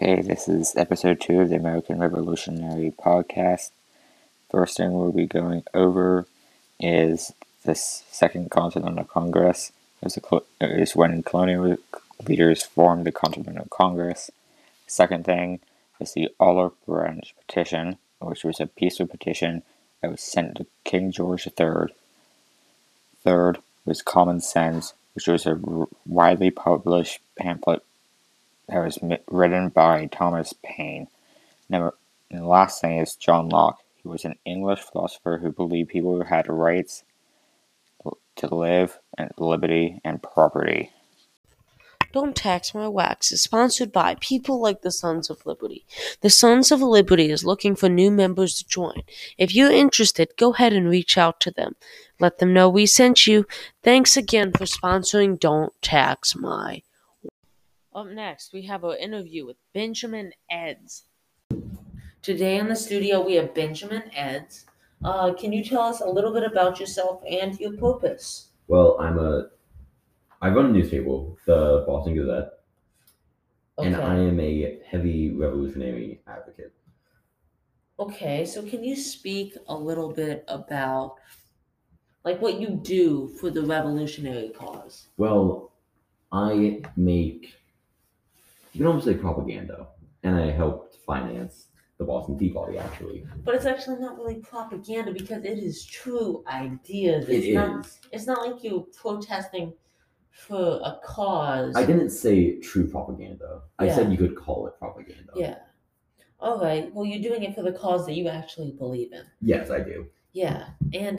Okay, this is episode 2 of the American Revolutionary Podcast. First thing we'll be going over is the Second Continental Congress. It was when colonial leaders formed the Continental Congress. Second thing is the Olive Branch Petition, which was a peaceful petition that was sent to King George III. Third was Common Sense, which was a widely published pamphlet that was written by Thomas Paine. And the last thing is John Locke. He was an English philosopher who believed people had rights to live, and liberty, and property. Don't Tax My Wax is sponsored by people like the Sons of Liberty. The Sons of Liberty is looking for new members to join. If you're interested, go ahead and reach out to them. Let them know we sent you. Thanks again for sponsoring Don't Tax My. Up next, we have an interview with Benjamin Eds. Today in the studio, we have Benjamin Eds. Can you tell us a little bit about yourself and your purpose? Well, I run a newspaper, the Boston Gazette, and I am a heavy revolutionary advocate. Okay, so can you speak a little bit about what you do for the revolutionary cause? Well, I make, you can almost say propaganda, and I helped finance the Boston Tea Party, actually. But it's actually not really propaganda because it is true ideas. It's not like you protesting for a cause. I didn't say true propaganda. I said you could call it propaganda. Yeah. All right. Well, you're doing it for the cause that you actually believe in. Yes, I do. Yeah. And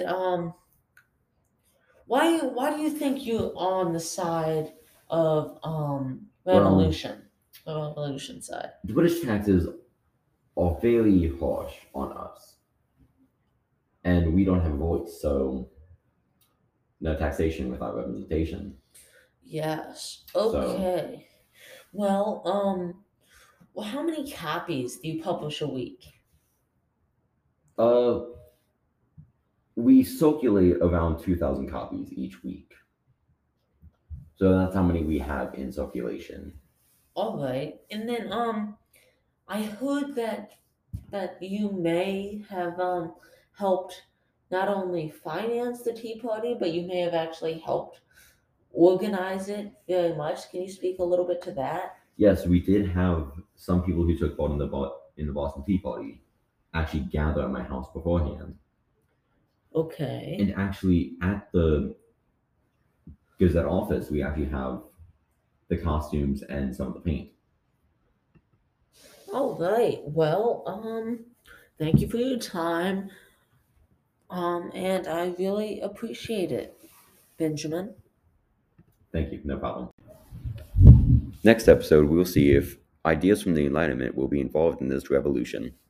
why do you think you're on the side of revolution? The revolution side. The British taxes are very harsh on us, and we don't have a voice, so no taxation without representation. Yes. Okay. Well, how many copies do you publish a week? We circulate around 2,000 copies each week. So that's how many we have in circulation. All right. And then I heard that you may have helped not only finance the Tea Party, but you may have actually helped organize it very much. Can you speak a little bit to that? Yes, we did have some people who took part in the Boston Tea Party actually gather at my house beforehand. Okay. And actually, at the Gazette office, we actually have the costumes and some of the paint. All right. Well, thank you for your time. And I really appreciate it, Benjamin. Thank you. No problem. Next episode, we'll see if ideas from the Enlightenment will be involved in this revolution.